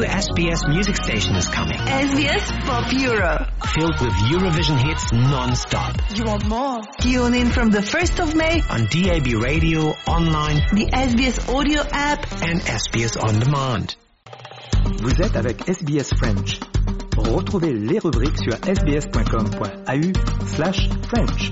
SBS music station is coming. SBS Pop Euro. Filled with Eurovision hits non-stop. You want more? Tune in from the 1st of May on DAB radio, online, the SBS audio app and SBS On Demand. Vous êtes avec SBS French. Retrouvez les rubriques sur sbs.com.au/French.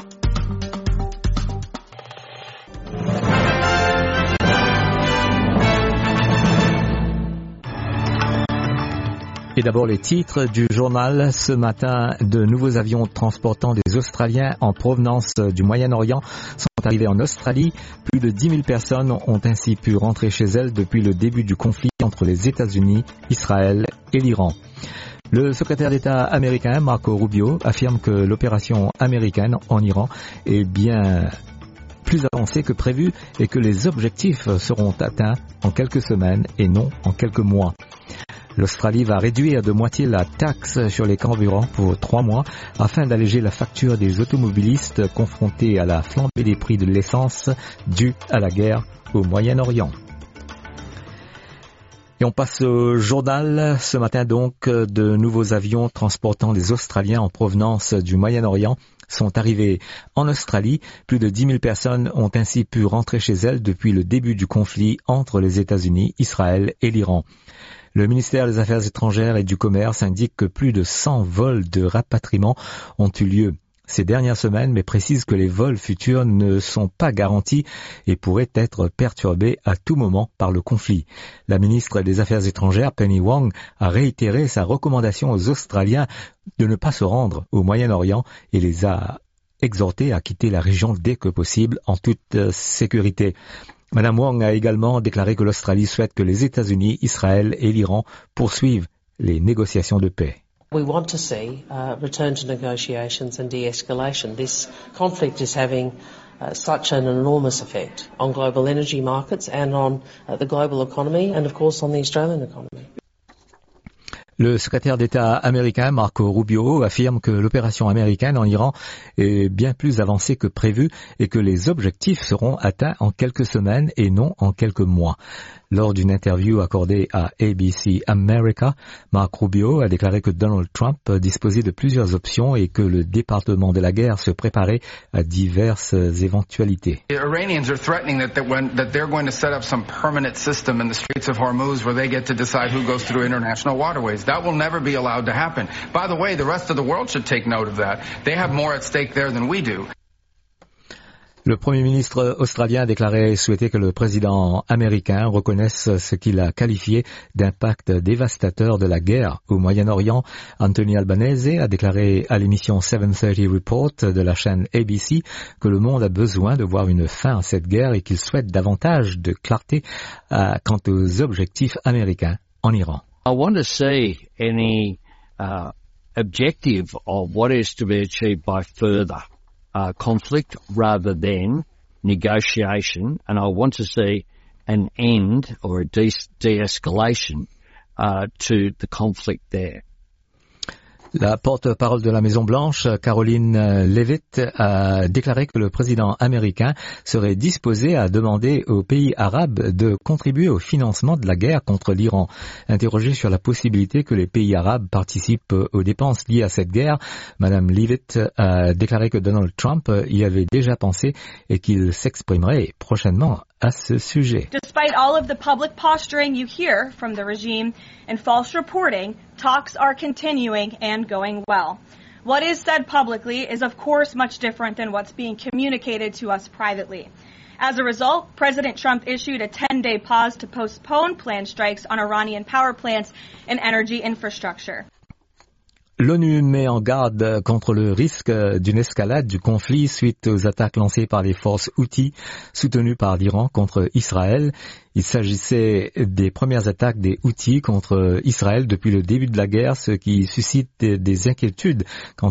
Et d'abord les titres du journal. Ce matin, de nouveaux avions transportant des Australiens en provenance du Moyen-Orient sont arrivés en Australie. Plus de 10 000 personnes ont ainsi pu rentrer chez elles depuis le début du conflit entre les États-Unis, Israël et l'Iran. Le secrétaire d'État américain Marco Rubio affirme que l'opération américaine en Iran est bien plus avancée que prévu et que les objectifs seront atteints en quelques semaines et non en quelques mois. L'Australie va réduire de moitié la taxe sur les carburants pour 3 mois afin d'alléger la facture des automobilistes confrontés à la flambée des prix de l'essence due à la guerre au Moyen-Orient. Et on passe au journal. Ce matin donc, de nouveaux avions transportant des Australiens en provenance du Moyen-Orient sont arrivés en Australie. Plus de 10 000 personnes ont ainsi pu rentrer chez elles depuis le début du conflit entre les États-Unis, Israël et l'Iran. Le ministère des Affaires étrangères et du Commerce indique que plus de 100 vols de rapatriement ont eu lieu ces dernières semaines, mais précise que les vols futurs ne sont pas garantis et pourraient être perturbés à tout moment par le conflit. La ministre des Affaires étrangères, Penny Wong, a réitéré sa recommandation aux Australiens de ne pas se rendre au Moyen-Orient et les a exhortés à quitter la région dès que possible en toute sécurité. Madame Wong a également déclaré que l'Australie souhaite que les États-Unis, Israël et l'Iran poursuivent les négociations de paix. We want to see return to negotiations and de-escalation. This conflict is having such an enormous effect on global energy markets and on the global economy and of course on the Australian economy. Le secrétaire d'État américain Marco Rubio affirme que l'opération américaine en Iran est bien plus avancée que prévu et que les objectifs seront atteints en quelques semaines et non en quelques mois. Lors d'une interview accordée à ABC America, Marco Rubio a déclaré que Donald Trump disposait de plusieurs options et que le département de la guerre se préparait à diverses éventualités. The Iranians are threatening that they're going to set up some permanent system in the Straits of Hormuz where they get to decide who goes through international waterways. That will never be allowed to happen. By the way, the rest of the world should take note of that. They have more at stake there than we do. Le Premier ministre australien a déclaré souhaiter que le président américain reconnaisse ce qu'il a qualifié d'impact dévastateur de la guerre au Moyen-Orient. Anthony Albanese a déclaré à l'émission 730 Report de la chaîne ABC que le monde a besoin de voir une fin à cette guerre et qu'il souhaite davantage de clarté quant aux objectifs américains en Iran. I want to see any objective of what is to be achieved by further conflict rather than negotiation, and I want to see an end or a de-escalation to the conflict there. La porte-parole de la Maison-Blanche, Caroline Leavitt, a déclaré que le président américain serait disposé à demander aux pays arabes de contribuer au financement de la guerre contre l'Iran. Interrogée sur la possibilité que les pays arabes participent aux dépenses liées à cette guerre, Madame Leavitt a déclaré que Donald Trump y avait déjà pensé et qu'il s'exprimerait prochainement à ce sujet. Despite all of the public posturing you hear from the regime and false reporting, talks are continuing and going well. What is said publicly is of course much different than what's being communicated to us privately. As a result, President Trump issued a 10-day pause to postpone planned strikes on Iranian power plants and energy infrastructure. L'ONU met en garde contre le risque d'une escalade du conflit suite aux attaques lancées par les forces Houthis soutenues par l'Iran contre Israël. Il s'agissait des premières attaques des Houthis contre Israël depuis le début de la guerre, ce qui suscite des inquiétudes quant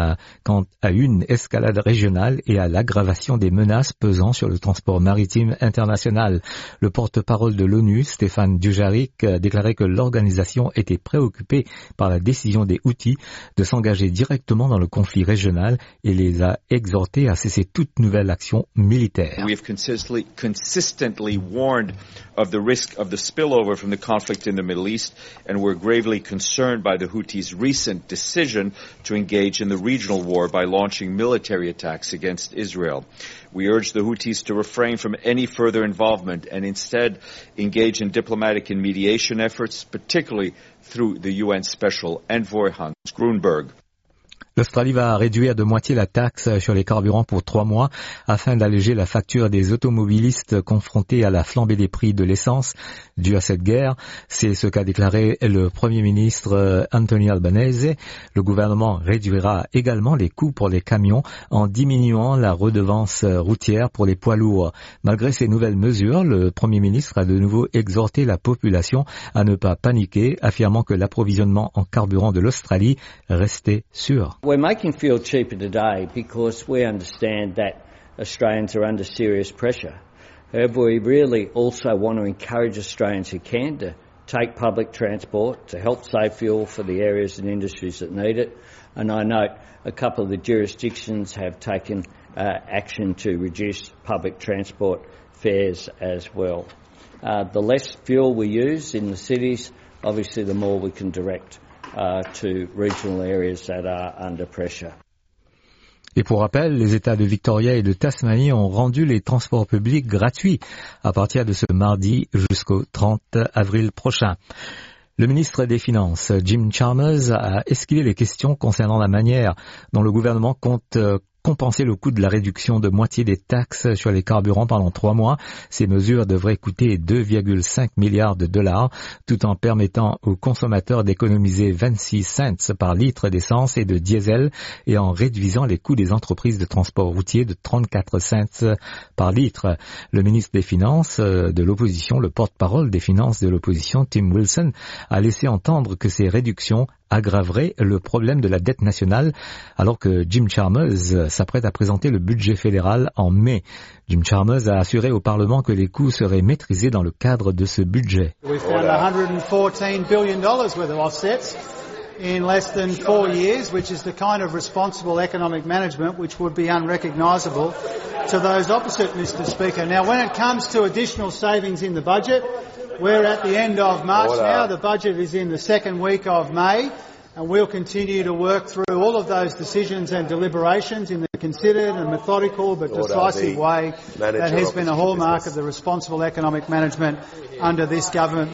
à une escalade régionale et à l'aggravation des menaces pesant sur le transport maritime international. Le porte-parole de l'ONU, Stéphane Dujarric, a déclaré que l'organisation était préoccupée par la décision des Houthis de s'engager directement dans le conflit régional et les a exhortés à cesser toute nouvelle action militaire. We have consistently warned of the risk of the spillover from the conflict in the Middle East, and we're gravely concerned by the Houthis' recent decision to engage in the regional war by launching military attacks against Israel. We urge the Houthis to refrain from any further involvement and instead engage in diplomatic and mediation efforts, particularly through the UN Special Envoy Hans Grunberg. L'Australie va réduire de moitié la taxe sur les carburants pour 3 mois afin d'alléger la facture des automobilistes confrontés à la flambée des prix de l'essence due à cette guerre. C'est ce qu'a déclaré le Premier ministre Anthony Albanese. Le gouvernement réduira également les coûts pour les camions en diminuant la redevance routière pour les poids lourds. Malgré ces nouvelles mesures, le Premier ministre a de nouveau exhorté la population à ne pas paniquer, affirmant que l'approvisionnement en carburant de l'Australie restait sûr. We're making fuel cheaper today because we understand that Australians are under serious pressure. However, we really also want to encourage Australians who can to take public transport to help save fuel for the areas and industries that need it. And I note a couple of the jurisdictions have taken action to reduce public transport fares as well. The less fuel we use in the cities, obviously the more we can direct to regional areas that are under pressure. Et pour rappel, les États de Victoria et de Tasmanie ont rendu les transports publics gratuits à partir de ce mardi jusqu'au 30 avril prochain. Le ministre des Finances, Jim Chalmers, a esquivé les questions concernant la manière dont le gouvernement compte compenser le coût de la réduction de moitié des taxes sur les carburants pendant 3 mois. Ces mesures devraient coûter 2,5 milliards de dollars, tout en permettant aux consommateurs d'économiser 26 cents par litre d'essence et de diesel et en réduisant les coûts des entreprises de transport routier de 34 cents par litre. Le ministre des Finances de l'opposition, le porte-parole des finances de l'opposition, Tim Wilson, a laissé entendre que ces réductions aggraverait le problème de la dette nationale, alors que Jim Chalmers s'apprête à présenter le budget fédéral en mai. Jim Chalmers a assuré au Parlement que les coûts seraient maîtrisés dans le cadre de ce budget. We found $114 billion worth of offsets in less than 4 years, which is the kind of responsible economic management which would be unrecognisable to those opposite, Mr. Speaker. Now, when it comes to additional savings in the budget, we're at the end of March now. The budget is in the second week of May, and we'll continue to work through all of those decisions and deliberations in the considered and methodical but decisive way that has been a hallmark of the responsible economic management under this government.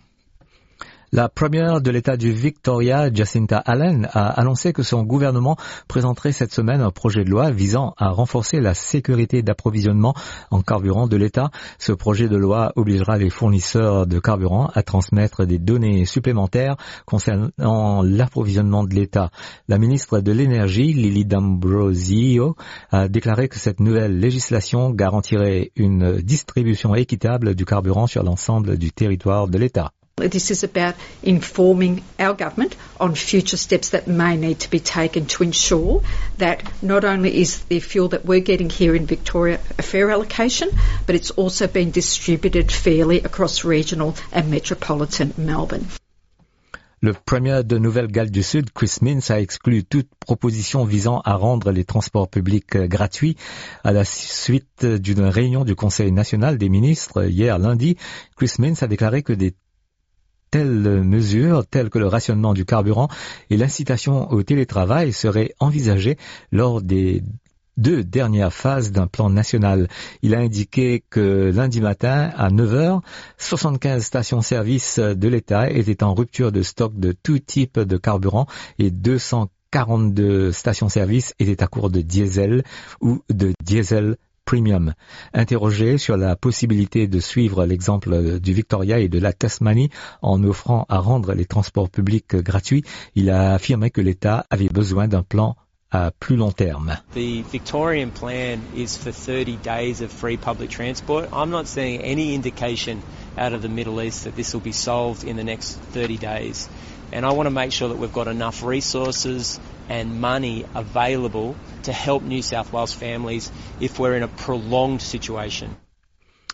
La première de l'État du Victoria, Jacinta Allen, a annoncé que son gouvernement présenterait cette semaine un projet de loi visant à renforcer la sécurité d'approvisionnement en carburant de l'État. Ce projet de loi obligera les fournisseurs de carburant à transmettre des données supplémentaires concernant l'approvisionnement de l'État. La ministre de l'Énergie, Lily D'Ambrosio, a déclaré que cette nouvelle législation garantirait une distribution équitable du carburant sur l'ensemble du territoire de l'État. This is about informing our government on future steps that may need to be taken to ensure that not only is the fuel that we're getting here in Victoria a fair allocation, but it's also being distributed fairly across regional and metropolitan Melbourne. Le Premier de Nouvelle-Galles du Sud, Chris Minns, a exclu toute proposition visant à rendre les transports publics gratuits. À la suite d'une réunion du Conseil national des ministres hier lundi, Chris Minns a déclaré que des telles mesures, telles que le rationnement du carburant et l'incitation au télétravail, seraient envisagées lors des 2 dernières phases d'un plan national. Il a indiqué que lundi matin, à 9h, 75 stations-service de l'État étaient en rupture de stock de tout type de carburant et 242 stations-service étaient à court de diesel ou de diesel Premium. Interrogé sur la possibilité de suivre l'exemple du Victoria et de la Tasmanie en offrant à rendre les transports publics gratuits, il a affirmé que l'État avait besoin d'un plan à plus long terme. The Victorian plan is for 30 days of free public transport. I'm not seeing any indication out of the Middle East that this will be solved in the next 30 days. And I want to make sure that we've got enough resources and money available to help New South Wales families if we're in a prolonged situation.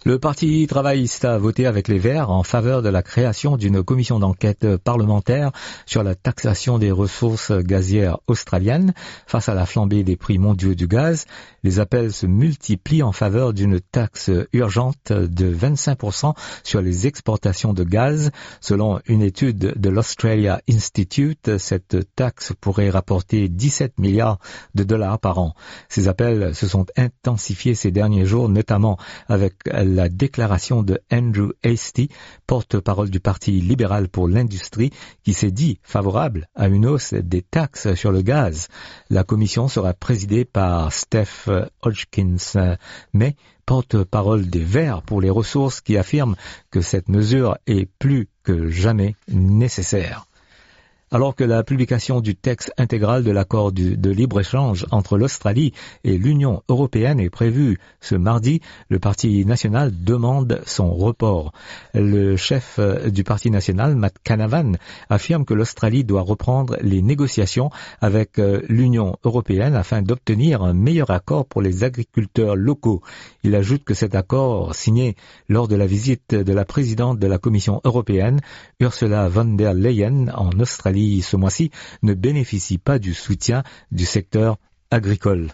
Le Parti travailliste a voté avec les Verts en faveur de la création d'une commission d'enquête parlementaire sur la taxation des ressources gazières australiennes. Face à la flambée des prix mondiaux du gaz, les appels se multiplient en faveur d'une taxe urgente de 25% sur les exportations de gaz. Selon une étude de l'Australia Institute, cette taxe pourrait rapporter 17 milliards de dollars par an. Ces appels se sont intensifiés ces derniers jours, notamment avec la déclaration de Andrew Hastie, porte-parole du Parti libéral pour l'industrie, qui s'est dit favorable à une hausse des taxes sur le gaz. La commission sera présidée par Steph Hodgkins, mais porte-parole des Verts pour les ressources, qui affirme que cette mesure est plus que jamais nécessaire. Alors que la publication du texte intégral de l'accord de libre-échange entre l'Australie et l'Union européenne est prévue ce mardi, le Parti national demande son report. Le chef du Parti national, Matt Canavan, affirme que l'Australie doit reprendre les négociations avec l'Union européenne afin d'obtenir un meilleur accord pour les agriculteurs locaux. Il ajoute que cet accord, signé lors de la visite de la présidente de la Commission européenne, Ursula von der Leyen, en Australie ce mois-ci, ne bénéficie pas du soutien du secteur agricole.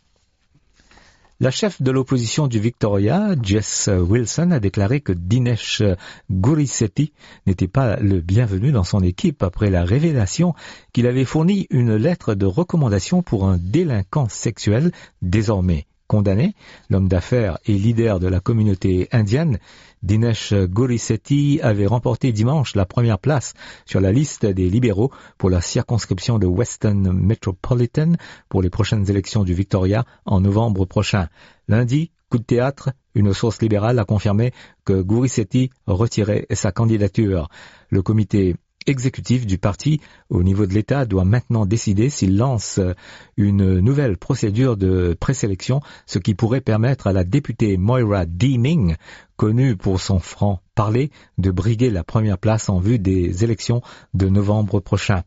La chef de l'opposition du Victoria, Jess Wilson, a déclaré que Dinesh Gurisetti n'était pas le bienvenu dans son équipe après la révélation qu'il avait fourni une lettre de recommandation pour un délinquant sexuel désormais condamné. L'homme d'affaires et leader de la communauté indienne, Dinesh Gurisetti, avait remporté dimanche la première place sur la liste des libéraux pour la circonscription de Western Metropolitan pour les prochaines élections du Victoria en novembre prochain. Lundi, coup de théâtre, une source libérale a confirmé que Gurisetti retirait sa candidature. Le comité exécutif du parti au niveau de l'État doit maintenant décider s'il lance une nouvelle procédure de présélection, ce qui pourrait permettre à la députée Moira Deeming, connue pour son franc-parler, de briguer la première place en vue des élections de novembre prochain.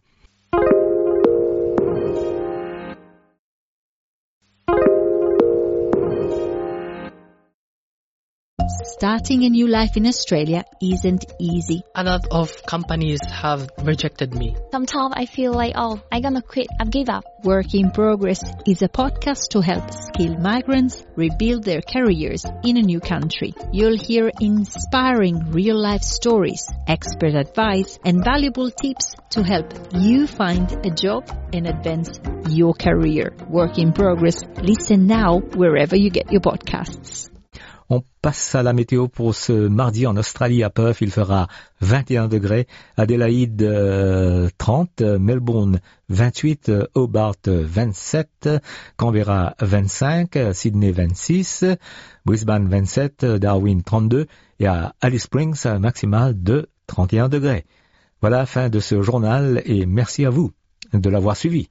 Starting a new life in Australia isn't easy. A lot of companies have rejected me. Sometimes I feel like, I'm gonna quit, I've give up. Work in Progress is a podcast to help skilled migrants rebuild their careers in a new country. You'll hear inspiring real-life stories, expert advice, and valuable tips to help you find a job and advance your career. Work in Progress. Listen now wherever you get your podcasts. On passe à la météo pour ce mardi en Australie. À Perth, il fera 21 degrés, Adélaïde 30, Melbourne 28, Hobart 27, Canberra 25, Sydney 26, Brisbane 27, Darwin 32 et à Alice Springs, un maximal de 31 degrés. Voilà la fin de ce journal et merci à vous de l'avoir suivi.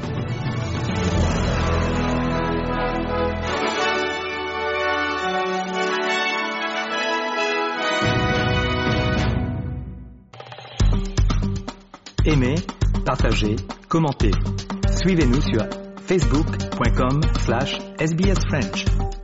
Aimez, partagez, commentez. Suivez-nous sur facebook.com/sbsfrench.